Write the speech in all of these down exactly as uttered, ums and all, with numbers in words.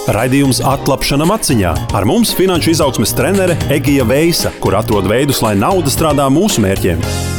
Raidījums Atlapšana maciņā. Ar mums finanšu izaugsmes trenere Egija Veisa, kur atrod veidus, lai nauda strādā mūsu mērķiem.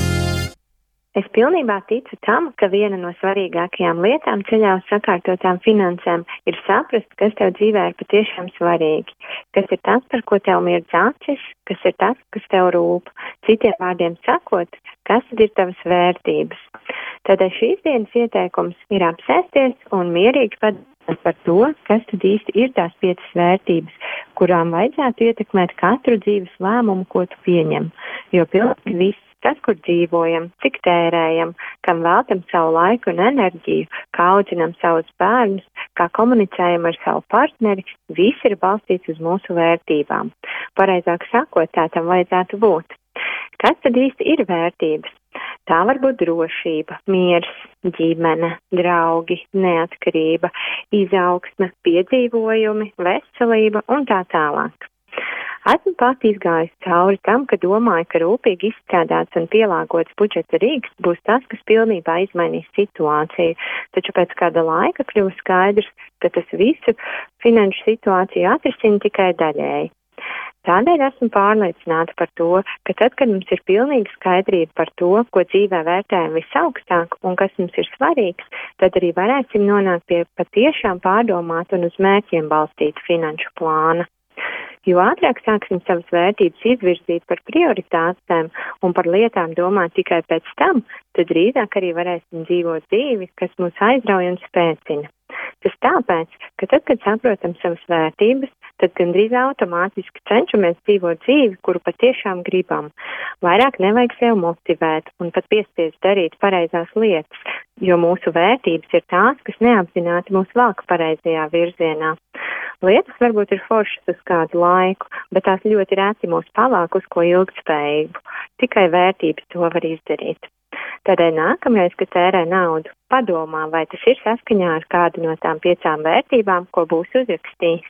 Es pilnībā ticu tam, ka viena no svarīgākajām lietām ceļā uz sakārtotām finansēm ir saprast, kas tev dzīvē ir patiešām svarīgi, kas ir tas, par ko tev mirdz acis, kas ir tas, kas tev rūp. Citiem vārdiem sakot, kas tad ir tavas vērtības. Tādēļ šīs dienas ieteikums ir apsēsties un mierīgi padomāt par to, kas tad īsti ir tās piecas vērtības, kurām vajadzētu ietekmēt katru dzīves lēmumu, ko tu pieņem. Jo pilnīgi viss, tas, kur dzīvojam, cik tērējam, kam veltam savu laiku un enerģiju, kā audzinam savus bērnus, kā komunicējam ar savu partneri, viss ir balstīts uz mūsu vērtībām. Pareizāk sakot, tā tam vajadzētu būt. Kas tad īsti ir vērtības? Tā var būt drošība, miers, ģimene, draugi, neatkarība, izaugsme, piedzīvojumi, veselība un tā tālāk. Esmu pati izgājusi cauri tam, ka domāju, ka rūpīgi izstrādāts un pielāgots budžeta rīks būs tas, kas pilnībā izmainīs situāciju, taču pēc kāda laika kļūst skaidrs, ka tas visu finanšu situāciju atrisina tikai daļēji. Tādēļ esmu pārliecināta par to, ka tad, kad mums ir pilnīga skaidrība par to, ko dzīvē vērtējam visaugstāk un kas mums ir svarīgs, tad arī varēsim nonākt pie patiešām pārdomāt un uz mērķiem balstīta finanšu plāna. Jo ātrāk sāksim savas vērtības izvirzīt par prioritātēm un par lietām domāt tikai pēc tam, tad drīzāk arī varēsim dzīvot dzīvi, kas mūs aizrauj un spēcina. Tas tāpēc, ka tad, kad saprotam savas vērtības, tad gandrīz automātiski cenšamies dzīvot dzīvi, kuru patiešām gribam. Vairāk nevajag sev motivēt un pat piespiest darīt pareizās lietas, jo mūsu vērtības ir tās, kas neapzināti mūs velk pareizajā virzienā. Lietas varbūt ir foršas uz kādu laiku, bet tās ļoti reti mūs pavāk uz ko ilgtspējību. Tikai vērtības to var izdarīt. Tādēļ nākamreiz, kad tērē naudu, padomā, vai tas ir saskaņā ar kādu no tām piecām vērtībām, ko būs uzrakstījis.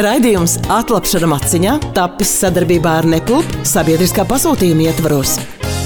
Raidījums Atlapšana maciņā tapis sadarbībā ar Neplūp sabiedriskā pasūtījuma ietvaros.